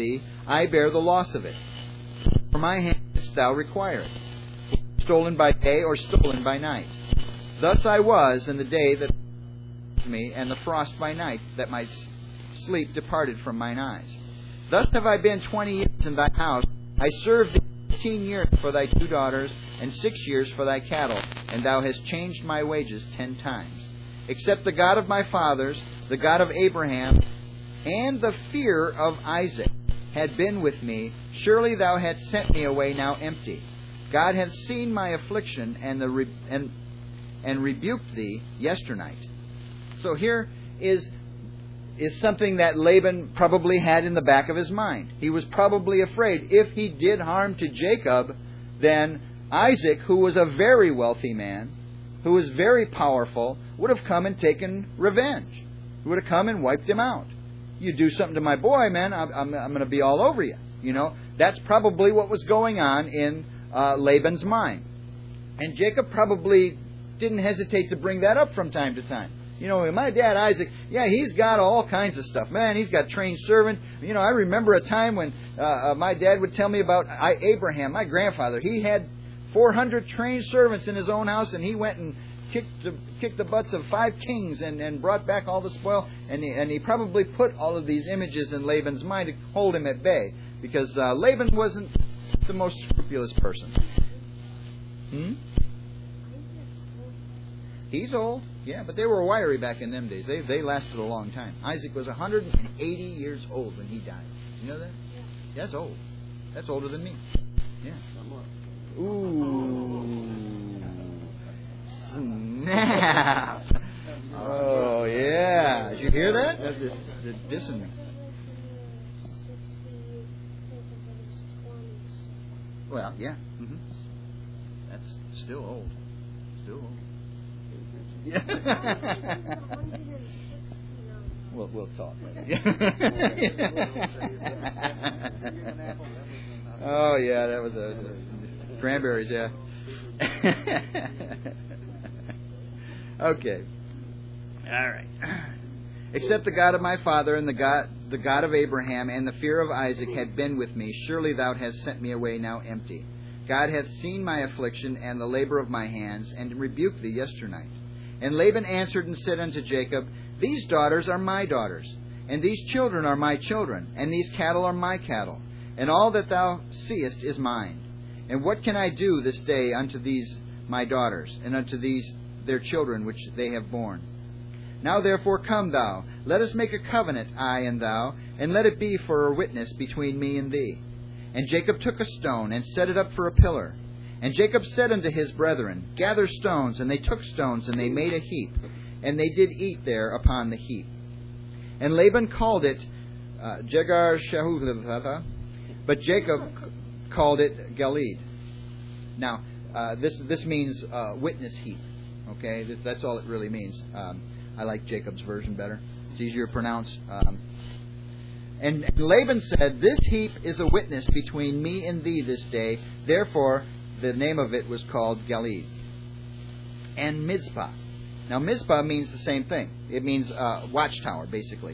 I bear the loss of it. From my hand didst thou require it, stolen by day or stolen by night. Thus I was in the day that me, and the frost by night, that my sleep departed from mine eyes. Thus have I been 20 years in thy house. I served thee 15 years for thy 2 daughters, and 6 years for thy cattle, and thou hast changed my wages 10 times. Except the God of my fathers, the God of Abraham, and the fear of Isaac had been with me, surely thou hadst sent me away now empty. God hath seen my affliction and rebuked thee yesternight. So here is something that Laban probably had in the back of his mind. He was probably afraid if he did harm to Jacob, then Isaac, who was a very wealthy man, who was very powerful, would have come and taken revenge. He would have come and wiped him out. You do something to my boy, man, I'm going to be all over you. You know, that's probably what was going on in Laban's mind. And Jacob probably didn't hesitate to bring that up from time to time. You know, my dad Isaac, yeah, he's got all kinds of stuff. Man, he's got trained servant. You know, I remember a time when my dad would tell me about Abraham, my grandfather. He had 400 trained servants in his own house, and he went and kicked the butts of 5 kings and brought back all the spoil. And he probably put all of these images in Laban's mind to hold him at bay, because Laban wasn't the most scrupulous person. He's old, yeah, but they were wiry back in them days. They lasted a long time. Isaac was 180 years old when he died. You know that? Yeah. That's old. That's older than me. Yeah. Ooh. Snap. Oh, yeah. Did you hear that? That's the dissonance. Well, yeah. Mm-hmm. That's still old. Still old. Yeah. We'll talk later. Oh yeah, that was a cranberries. Yeah. Okay. All right. Except the God of my father and the God of Abraham and the fear of Isaac had been with me. Surely thou hast sent me away now empty. God hath seen my affliction and the labor of my hands, and rebuked thee yesternight. And Laban answered and said unto Jacob, These daughters are my daughters, and these children are my children, and these cattle are my cattle, and all that thou seest is mine. And what can I do this day unto these my daughters, and unto these their children which they have borne? Now therefore come thou, let us make a covenant, I and thou, and let it be for a witness between me and thee. And Jacob took a stone, and set it up for a pillar. And Jacob said unto his brethren, Gather stones. And they took stones, and they made a heap. And they did eat there upon the heap. And Laban called it Jegar-Shahuzah, but Jacob called it Gilead. Now, this means witness heap. Okay, that's all it really means. I like Jacob's version better. It's easier to pronounce. And Laban said, This heap is a witness between me and thee this day. Therefore, the name of it was called Gilead. And Mizpah. Now, Mizpah means the same thing. It means watchtower, basically.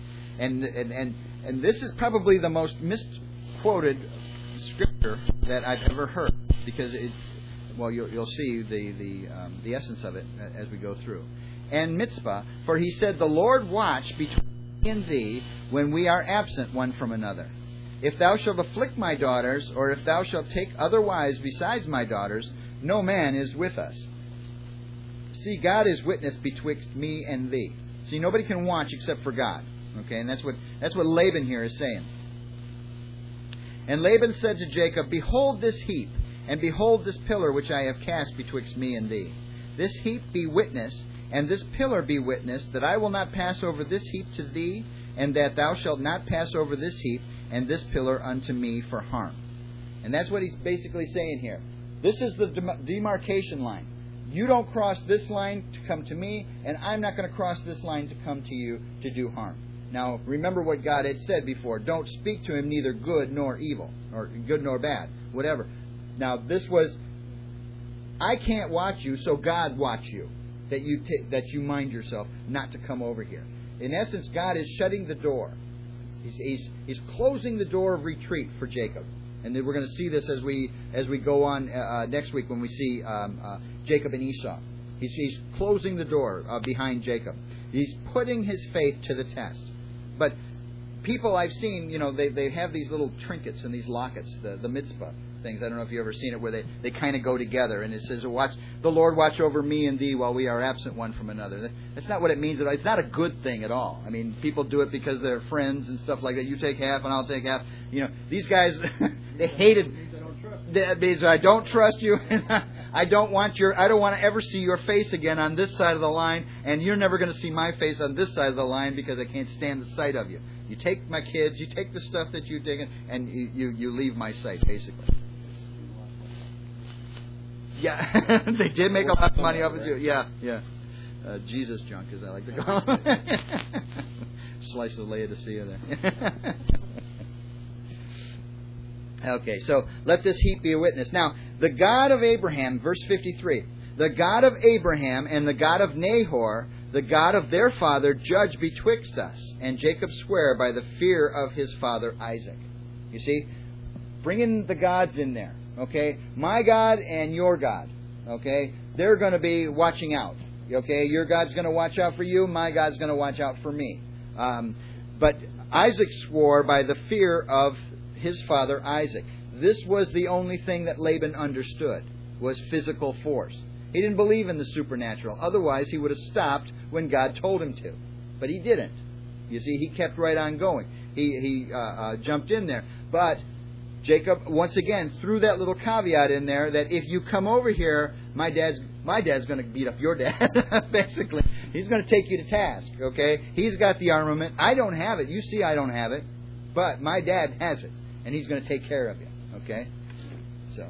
And this is probably the most misquoted scripture that I've ever heard, because you'll see the essence of it as we go through. And Mizpah, for he said, The Lord watch between me and thee when we are absent one from another. If thou shalt afflict my daughters, or if thou shalt take other wives besides my daughters, no man is with us. See, God is witness betwixt me and thee. See, nobody can watch except for God. Okay, and that's what Laban here is saying. And Laban said to Jacob, Behold this heap, and behold this pillar which I have cast betwixt me and thee. This heap be witness, and this pillar be witness, that I will not pass over this heap to thee, and that thou shalt not pass over this heap and this pillar unto me for harm. And that's what he's basically saying here. This is the demarcation line. You don't cross this line to come to me, and I'm not going to cross this line to come to you to do harm. Now, remember what God had said before. Don't speak to him neither good nor evil, or good nor bad, whatever. Now, this was, I can't watch you, so God watch you. That you mind yourself not to come over here. In essence, God is shutting the door. He's closing the door of retreat for Jacob. And then we're going to see this as we go on next week when we see Jacob and Esau. He's closing the door behind Jacob. He's putting his faith to the test. But people I've seen, they have these little trinkets and these lockets, the mitzvah things. I don't know if you've ever seen it, where they kind of go together. And it says, "Watch the Lord watch over me and thee while we are absent one from another." That's not what it means at all. It's not a good thing at all. I mean, people do it because they're friends and stuff like that. You take half and I'll take half. These guys, they hated. That means I don't trust you. I don't want to ever see your face again on this side of the line, and you're never going to see my face on this side of the line because I can't stand the sight of you. You take my kids, you take the stuff that you've taken, and you leave my sight, basically. Yeah, they did make a lot of money off of you. Yeah. Jesus junk, as I like to call it. Slice of Laodicea there. Okay, so let this heap be a witness. Now, the God of Abraham, verse 53, the God of Abraham and the God of Nahor, the God of their father, judge betwixt us. And Jacob sware by the fear of his father Isaac. You see, bringing the gods in there. Okay, my God and your God. Okay, they're going to be watching out. Okay, your God's going to watch out for you. My God's going to watch out for me. But Isaac swore by the fear of his father Isaac. This was the only thing that Laban understood, was physical force. He didn't believe in the supernatural. Otherwise, he would have stopped when God told him to. But he didn't. You see, he kept right on going. He jumped in there. But Jacob, once again, threw that little caveat in there that if you come over here, my dad's going to beat up your dad, basically. He's going to take you to task, okay? He's got the armament. I don't have it. You see I don't have it. But my dad has it. And he's going to take care of you, okay? So,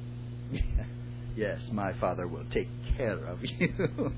yes, my father will take care of you.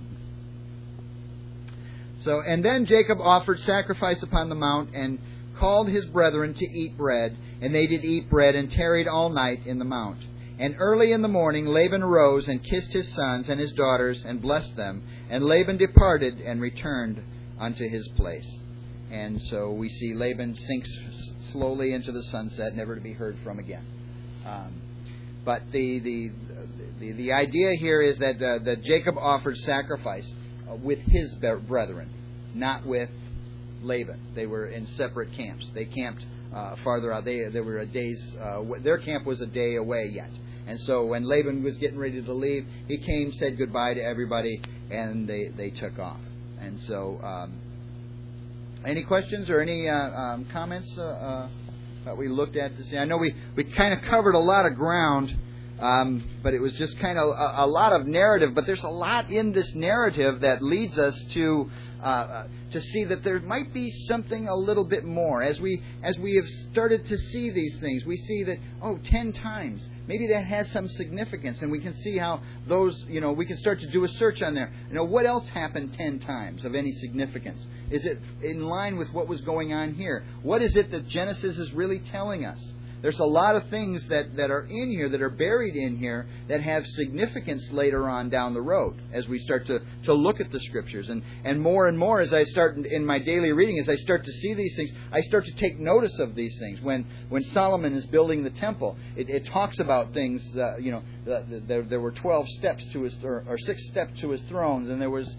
So, and then Jacob offered sacrifice upon the mount and called his brethren to eat bread. And they did eat bread and tarried all night in the mount. And early in the morning Laban arose and kissed his sons and his daughters and blessed them. And Laban departed and returned unto his place. And so we see Laban sinks slowly into the sunset, never to be heard from again. But the idea here is that Jacob offered sacrifice with his brethren, not with Laban. They were in separate camps. They camped farther out. They were a day's. Their camp was a day away yet. And so when Laban was getting ready to leave, he came, said goodbye to everybody, and they took off. And so. Any questions or any comments that we looked at this? I know we kind of covered a lot of ground, but it was just kind of a lot of narrative. But there's a lot in this narrative that leads us to see that there might be something a little bit more. As we have started to see these things, we see that 10 times. Maybe that has some significance, and we can see how those, we can start to do a search on there. What else happened 10 times of any significance? Is it in line with what was going on here? What is it that Genesis is really telling us? There's a lot of things that are in here, that are buried in here, that have significance later on down the road as we start to look at the Scriptures. And more as I start in my daily reading, as I start to see these things, I start to take notice of these things. When Solomon is building the temple, it talks about things, there were 12 steps to his, or 6 steps to his throne, and there was,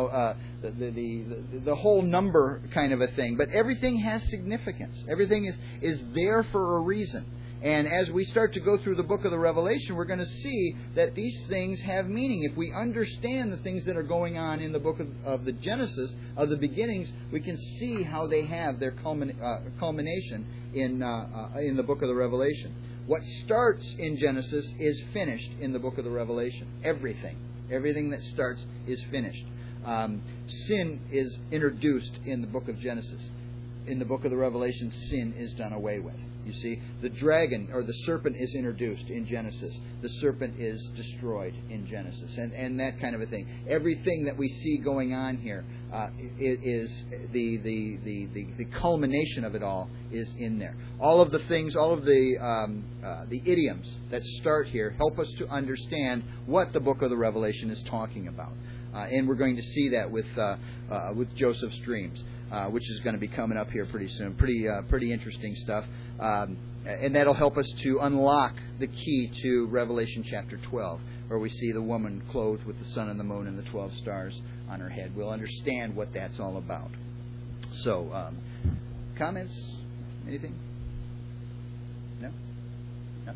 the whole number kind of a thing. But everything has significance. Everything is there for a reason. And as we start to go through the book of the Revelation, we're going to see that these things have meaning. If we understand the things that are going on in the book of the Genesis, of the beginnings, we can see how they have their culmination in the book of the Revelation. What starts in Genesis is finished in the book of the Revelation. Everything that starts is finished. Sin is introduced in the book of Genesis. In the book of the Revelation, sin is done away with. You see, the dragon or the serpent is introduced in Genesis. The serpent is destroyed in Genesis, and that kind of a thing. Everything that we see going on here is the culmination of it all is in there. All of the things, all of the idioms that start here help us to understand what the book of the Revelation is talking about. And we're going to see that with Joseph's dreams, which is going to be coming up here pretty soon. Pretty interesting stuff. And that'll help us to unlock the key to Revelation chapter 12, where we see the woman clothed with the sun and the moon and the 12 stars on her head. We'll understand what that's all about. So, comments? Anything? No? No?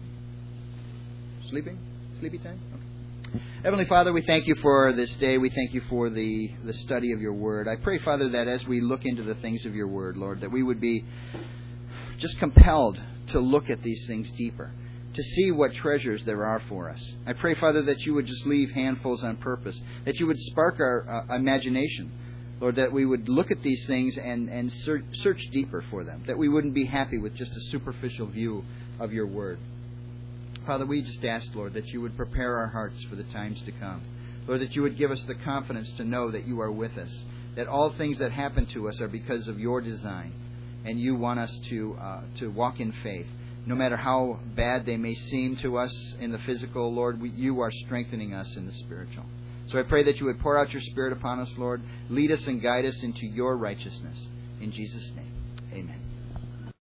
Sleepy time? Okay. Heavenly Father, we thank you for this day. We thank you for the study of your word. I pray, Father, that as we look into the things of your word, Lord, that we would be just compelled to look at these things deeper, to see what treasures there are for us. I pray, Father, that you would just leave handfuls on purpose, that you would spark our imagination, Lord, that we would look at these things and search deeper for them, that we wouldn't be happy with just a superficial view of your word. Father, we just ask, Lord, that you would prepare our hearts for the times to come. Lord, that you would give us the confidence to know that you are with us, that all things that happen to us are because of your design, and you want us to walk in faith. No matter how bad they may seem to us in the physical, Lord, you are strengthening us in the spiritual. So I pray that you would pour out your Spirit upon us, Lord. Lead us and guide us into your righteousness. In Jesus' name, amen.